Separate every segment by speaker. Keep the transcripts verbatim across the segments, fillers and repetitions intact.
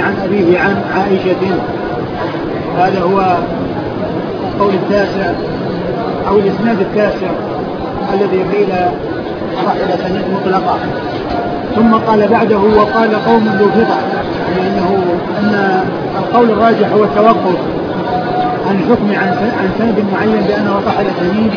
Speaker 1: عن أبيه عن عائشة. هذا هو القول التاسع أو الإسناد التاسع الذي قيل صح إلى سند مطلقة. ثم قال بعده وقال قوم ذو فطر، يعني أنه أن القول الراجح هو التوقف عن الحكم عن سند معين بأنه صح إلى سند،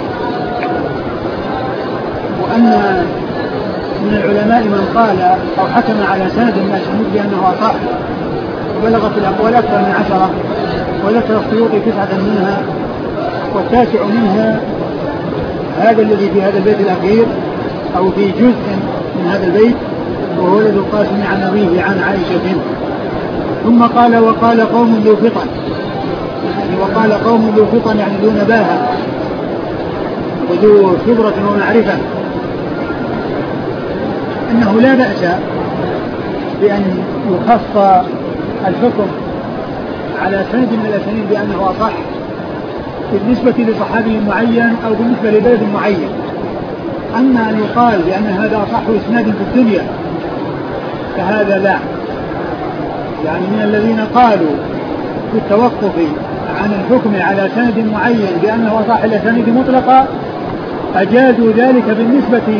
Speaker 1: وأن من العلماء من قال أو حكم على سند ما سند بأنه أصح، وبلغت الأقوال أكثر من عشرة، وذكر السيوطي تسعة منها، والتاسع منها هذا الذي في هذا البيت الأخير أو في جزء من هذا البيت، وهو ولد القاسم عن أبيه عن عائشة. ثم قال وقال قوم ذو فطن، يعني وقال قوم ذو فطن يعني ذو نباهة وذو خبرة ومعرفة، أنه لا بأس بأن يخص الحكم على سند من الأسانيد بأنه أصح بالنسبة لصحابي معين أو بالنسبة لبلد معين. أما أن يقال بأن هذا أصح إسناد في الدنيا فهذا لا، يعني من الذين قالوا في التوقف عن الحكم على سند معين بأنه أصح الأسانيد مطلقا أجازوا ذلك بالنسبة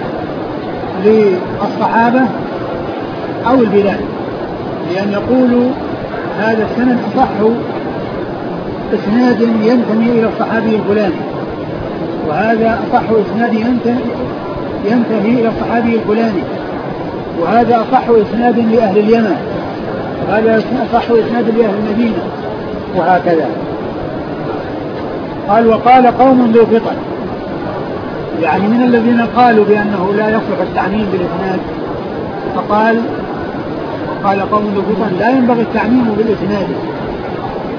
Speaker 1: للصحابة أو البلاد، لأن يقولوا هذا السند أصح إسناد ينتمي إلى الصحابي الفلاني، وهذا أصح إسناد ينتهي إلى الصحابي الفلاني، وهذا أصح إسناد لأهل اليمن، وهذا أصح إسناد لأهل المدينة، وهكذا. قال وقال قوم ذو فطن، يعني من الذين قالوا بأنه لا يصلح التعميم بالإسناد، فقال وقال قوم ذو فطن لا ينبغي التعميم بالإسناد،